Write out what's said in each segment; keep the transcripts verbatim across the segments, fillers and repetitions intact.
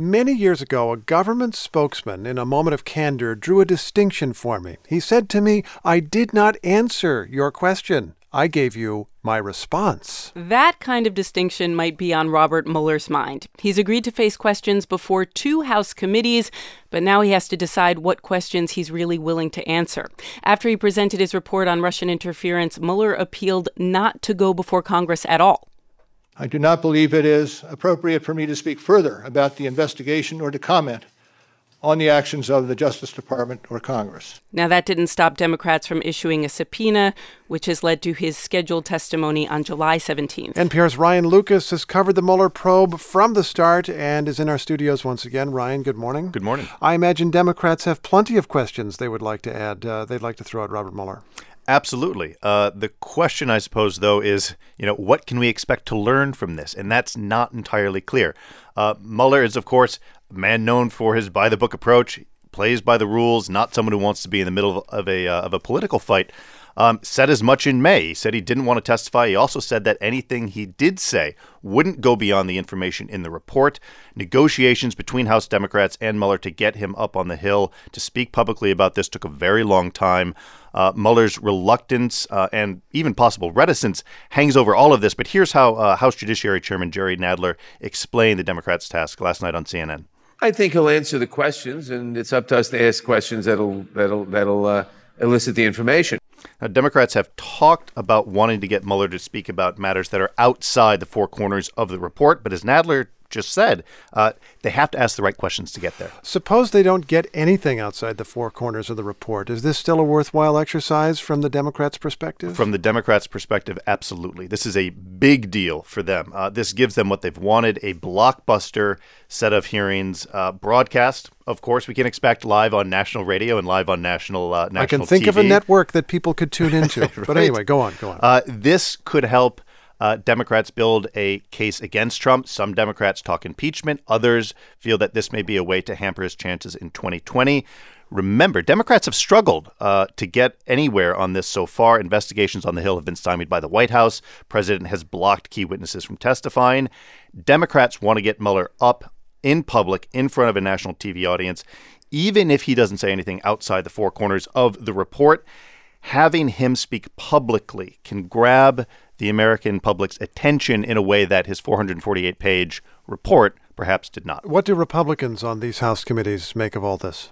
Many years ago, a government spokesman, in a moment of candor, drew a distinction for me. He said to me, "I did not answer your question. I gave you my response." That kind of distinction might be on Robert Mueller's mind. He's agreed to face questions before two House committees, but now he has to decide what questions he's really willing to answer. After he presented his report on Russian interference, Mueller appealed not to go before Congress at all. I do not believe it is appropriate for me to speak further about the investigation or to comment on the actions of the Justice Department or Congress. Now, that didn't stop Democrats from issuing a subpoena, which has led to his scheduled testimony on July seventeenth. N P R's Ryan Lucas has covered the Mueller probe from the start and is in our studios once again. Ryan, good morning. Good morning. I imagine Democrats have plenty of questions they would like to add, uh, they'd like to throw at Robert Mueller. Absolutely. Uh, the question, I suppose, though, is, you know, what can we expect to learn from this? And that's not entirely clear. Uh, Mueller is, of course, a man known for his by-the-book approach, plays by the rules, not someone who wants to be in the middle of a uh, of a political fight. Um, said as much in May. He said he didn't want to testify. He also said that anything he did say wouldn't go beyond the information in the report. Negotiations between House Democrats and Mueller to get him up on the Hill to speak publicly about this took a very long time. Uh, Mueller's reluctance uh, and even possible reticence hangs over all of this. But here's how uh, House Judiciary Chairman Jerry Nadler explained the Democrats' task last night on C N N. I think he'll answer the questions, and it's up to us to ask questions that'll that'll that'll uh, elicit the information. Now, Democrats have talked about wanting to get Mueller to speak about matters that are outside the four corners of the report. But as Nadler just said, uh, they have to ask the right questions to get there. Suppose they don't get anything outside the four corners of the report. Is this still a worthwhile exercise from the Democrats' perspective? From the Democrats' perspective, absolutely. This is a big deal for them. Uh, this gives them what they've wanted, a blockbuster set of hearings. Uh, broadcast, of course, we can expect live on national radio and live on national uh, national I can think T V. of a network that people could tune into. Right. But anyway, go on, go on. Uh, this could help Uh, Democrats build a case against Trump. Some Democrats talk impeachment. Others feel that this may be a way to hamper his chances in twenty twenty. Remember, Democrats have struggled uh, to get anywhere on this so far. Investigations on the Hill have been stymied by the White House. President has blocked key witnesses from testifying. Democrats want to get Mueller up in public in front of a national T V audience, even if he doesn't say anything outside the four corners of the report. Having him speak publicly can grab the American public's attention in a way that his four hundred forty-eight page report perhaps did not. What do Republicans on these House committees make of all this?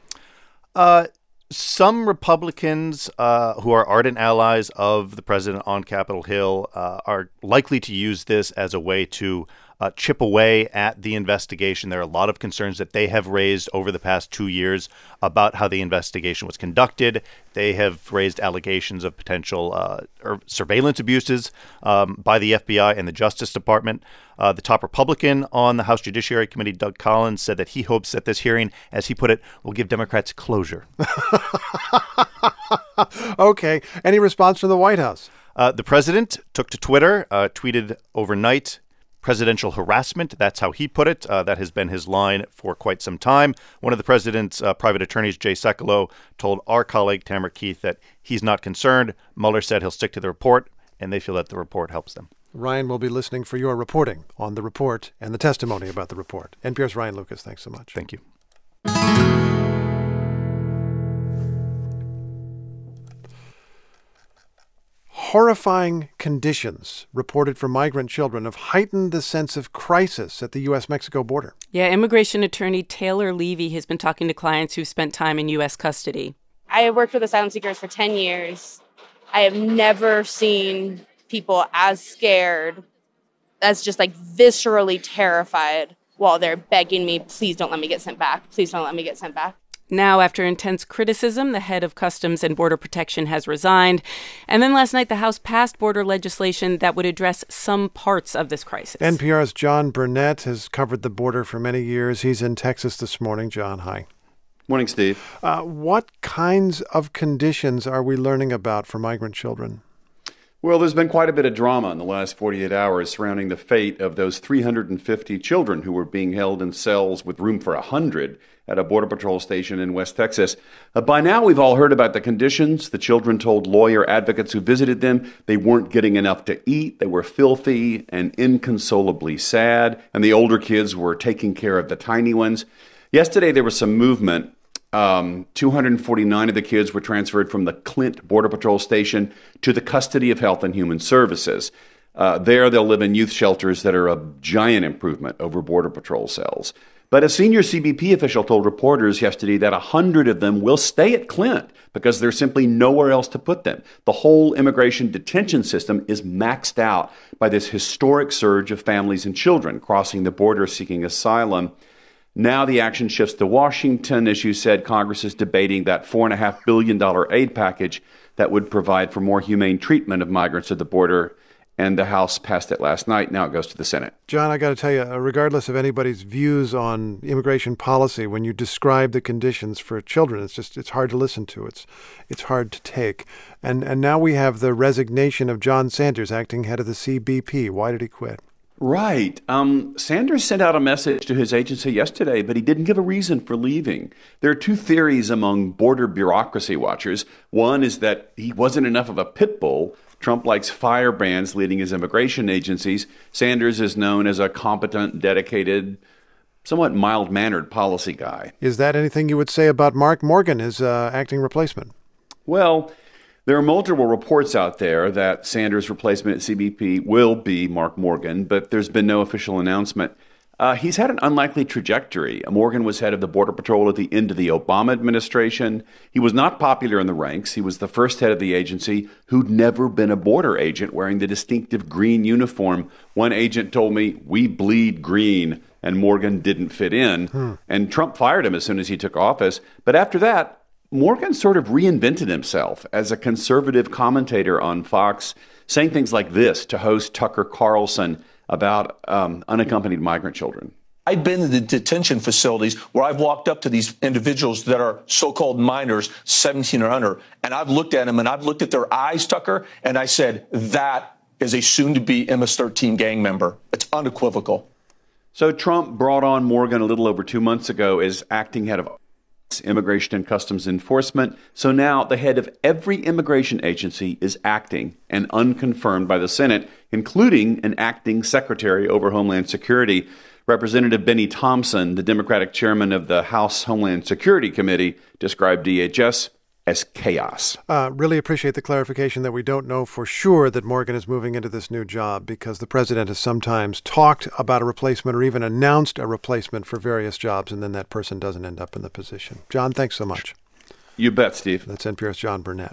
Uh, some Republicans uh, who are ardent allies of the president on Capitol Hill uh, are likely to use this as a way to uh, chip away at the investigation. There are a lot of concerns that they have raised over the past two years about how the investigation was conducted. They have raised allegations of potential uh, or surveillance abuses um, by the F B I and the Justice Department. Uh, the top Republican on the House Judiciary Committee, Doug Collins, said that he hopes that this hearing, as he put it, will give Democrats closure. Okay. Any response from the White House? Uh, the president took to Twitter, uh, tweeted overnight, presidential harassment. That's how he put it. Uh, that has been his line for quite some time. One of the president's uh, private attorneys, Jay Sekulow, told our colleague Tamara Keith that he's not concerned. Mueller said he'll stick to the report, and they feel that the report helps them. Ryan will be listening for your reporting on the report and the testimony about the report. N P R's Ryan Lucas, thanks so much. Thank you. Horrifying conditions reported for migrant children have heightened the sense of crisis at the U S Mexico border. Yeah, immigration attorney Taylor Levy has been talking to clients who've spent time in U S custody. I have worked with asylum seekers for ten years. I have never seen people as scared, as just like viscerally terrified while they're begging me, please don't let me get sent back. Please don't let me get sent back. Now, after intense criticism, the head of Customs and Border Protection has resigned. And then last night, the House passed border legislation that would address some parts of this crisis. N P R's John Burnett has covered the border for many years. He's in Texas this morning. John, hi. Morning, Steve. Uh, what kinds of conditions are we learning about for migrant children? Well, there's been quite a bit of drama in the last forty-eight hours surrounding the fate of those three hundred fifty children who were being held in cells with room for one hundred at a Border Patrol station in West Texas. Uh, by now, we've all heard about the conditions. The children told lawyer advocates who visited them they weren't getting enough to eat, they were filthy and inconsolably sad, and the older kids were taking care of the tiny ones. Yesterday, there was some movement. Um, two hundred forty-nine of the kids were transferred from the Clint Border Patrol station to the custody of Health and Human Services. Uh, there, they'll live in youth shelters that are a giant improvement over Border Patrol cells. But a senior C B P official told reporters yesterday that one hundred of them will stay at Clint because there's simply nowhere else to put them. The whole immigration detention system is maxed out by this historic surge of families and children crossing the border seeking asylum. Now the action shifts to Washington. As you said, Congress is debating that four point five billion dollars aid package that would provide for more humane treatment of migrants at the border. And the House passed it last night. Now it goes to the Senate. John, I got to tell you, regardless of anybody's views on immigration policy, when you describe the conditions for children, it's just it's hard to listen to. It's it's hard to take. And and now we have the resignation of John Sanders, acting head of the C B P. Why did he quit? Right. Um, Sanders sent out a message to his agency yesterday, but he didn't give a reason for leaving. There are two theories among border bureaucracy watchers. One is that he wasn't enough of a pit bull. Trump likes firebrands leading his immigration agencies. Sanders is known as a competent, dedicated, somewhat mild-mannered policy guy. Is that anything you would say about Mark Morgan, his uh, acting replacement? Well, there are multiple reports out there that Sanders' replacement at C B P will be Mark Morgan, but there's been no official announcement. Uh, he's had an unlikely trajectory. Morgan was head of the Border Patrol at the end of the Obama administration. He was not popular in the ranks. He was the first head of the agency who'd never been a border agent wearing the distinctive green uniform. One agent told me, "We bleed green," and Morgan didn't fit in. Hmm. And Trump fired him as soon as he took office. But after that, Morgan sort of reinvented himself as a conservative commentator on Fox, saying things like this to host Tucker Carlson about um, unaccompanied migrant children. I've been in the detention facilities where I've walked up to these individuals that are so-called minors, seventeen or under, and I've looked at them and I've looked at their eyes, Tucker, and I said, that is a soon-to-be M S thirteen gang member. It's unequivocal. So Trump brought on Morgan a little over two months ago as acting head of Immigration and Customs Enforcement. So now the head of every immigration agency is acting and unconfirmed by the Senate, including an acting secretary over Homeland Security. Representative Benny Thompson, the Democratic chairman of the House Homeland Security Committee, described D H S as chaos. Uh, really appreciate the clarification that we don't know for sure that Morgan is moving into this new job, because the president has sometimes talked about a replacement or even announced a replacement for various jobs, and then that person doesn't end up in the position. John, thanks so much. You bet, Steve. That's N P R's John Burnett.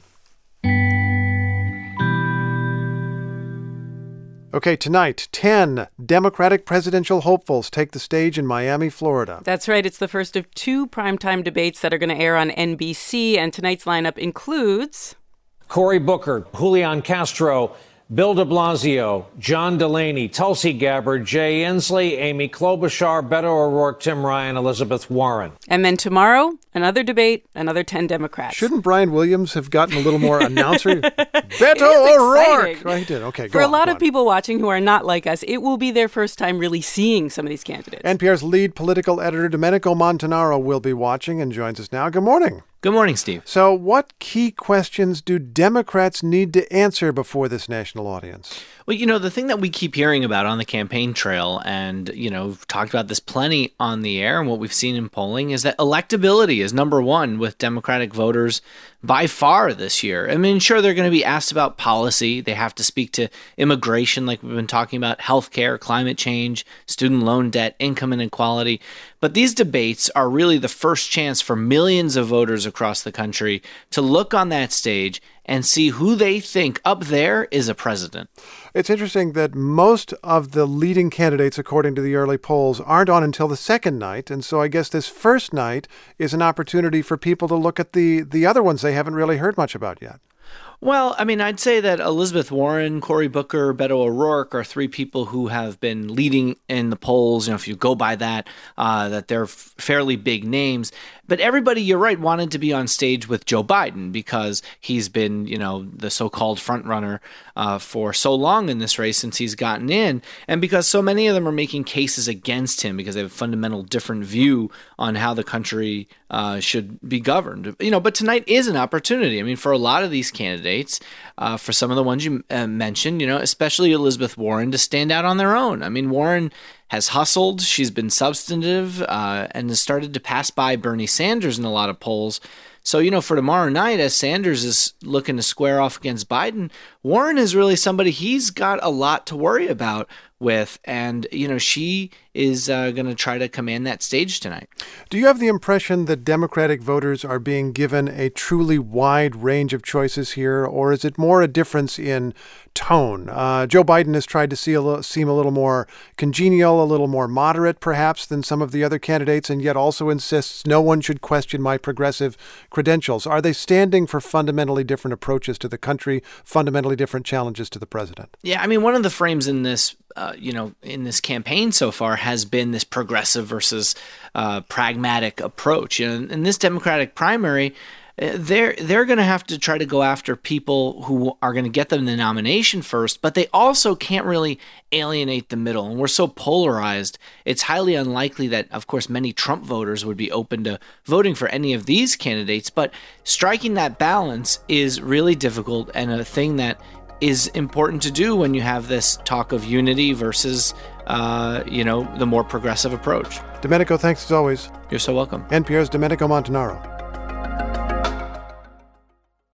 Okay, tonight, ten Democratic presidential hopefuls take the stage in Miami, Florida. That's right. It's the first of two primetime debates that are going to air on N B C, and tonight's lineup includes Cory Booker, Julian Castro, Bill de Blasio, John Delaney, Tulsi Gabbard, Jay Inslee, Amy Klobuchar, Beto O'Rourke, Tim Ryan, Elizabeth Warren. And then tomorrow, another debate, another ten Democrats. Shouldn't Brian Williams have gotten a little more announcer? Beto O'Rourke! Right, he did. Okay, go For on, a lot go of on. people watching who are not like us, it will be their first time really seeing some of these candidates. N P R's lead political editor, Domenico Montanaro, will be watching and joins us now. Good morning. Good morning, Steve. So what key questions do Democrats need to answer before this national audience? Well, you know, the thing that we keep hearing about on the campaign trail, and, you know, we've talked about this plenty on the air and what we've seen in polling, is that electability is number one with Democratic voters by far this year. I mean, sure, they're going to be asked about policy. They have to speak to immigration, like we've been talking about, healthcare, climate change, student loan debt, income inequality. But these debates are really the first chance for millions of voters across the country to look on that stage and see who they think up there is a president. It's interesting that most of the leading candidates, according to the early polls, aren't on until the second night. And so I guess this first night is an opportunity for people to look at the, the other ones they haven't really heard much about yet. Well, I mean, I'd say that Elizabeth Warren, Cory Booker, Beto O'Rourke are three people who have been leading in the polls. You know, if you go by that, uh, that they're f- fairly big names. But everybody, you're right, wanted to be on stage with Joe Biden because he's been, you know, the so-called front runner uh, for so long in this race since he's gotten in, and because so many of them are making cases against him because they have a fundamental different view on how the country uh, should be governed. You know, but tonight is an opportunity. I mean, for a lot of these candidates, uh, for some of the ones you uh, mentioned, you know, especially Elizabeth Warren, to stand out on their own. I mean, Warren has hustled, she's been substantive, uh, and has started to pass by Bernie Sanders in a lot of polls. So, you know, for tomorrow night, as Sanders is looking to square off against Biden, Warren is really somebody he's got a lot to worry about with. And, you know, she is uh, going to try to command that stage tonight. Do you have the impression that Democratic voters are being given a truly wide range of choices here, or is it more a difference in tone? Uh, Joe Biden has tried to see a little, seem a little more congenial, a little more moderate, perhaps, than some of the other candidates, and yet also insists no one should question my progressive credentials. Are they standing for fundamentally different approaches to the country, fundamentally different challenges to the president? Yeah, I mean, one of the frames in this, uh, you know, in this campaign so far has been this progressive versus uh, pragmatic approach. You know, in this Democratic primary, they're they're going to have to try to go after people who are going to get them the nomination first, but they also can't really alienate the middle. And we're so polarized, it's highly unlikely that, of course, many Trump voters would be open to voting for any of these candidates. But striking that balance is really difficult and a thing that is important to do when you have this talk of unity versus, uh, you know, the more progressive approach. Domenico, thanks as always. You're so welcome. N P R's Domenico Montanaro.